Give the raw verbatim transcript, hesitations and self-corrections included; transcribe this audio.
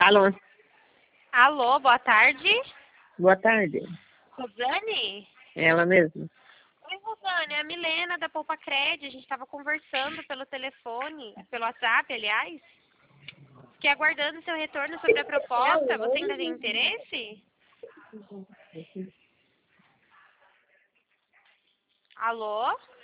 Alô? Alô, boa tarde. Boa tarde. Rosane? Ela mesma? Oi, Rosane, é a Milena da Poupa Cred. A gente estava conversando pelo telefone, pelo WhatsApp, aliás. Fiquei aguardando seu retorno sobre a proposta. Você ainda tem interesse? Alô?